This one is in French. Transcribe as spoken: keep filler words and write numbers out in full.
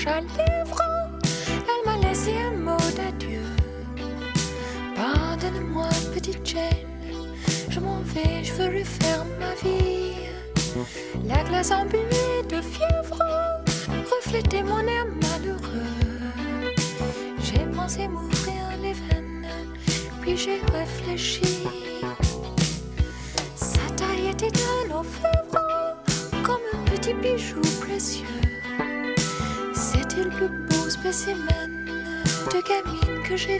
blanche à lèvres. Elle m'a laissé un mot d'adieu. Pardonne-moi, petite Jane, je m'en vais, je veux refaire ma vie. La glace embuée de fièvre reflétait mon air malheureux. J'ai pensé m'ouvrir les veines, puis j'ai réfléchi. Sa taille était d'un orfèvre, comme un petit bijou précieux. C'était le plus beau spécimen de gamine que j'ai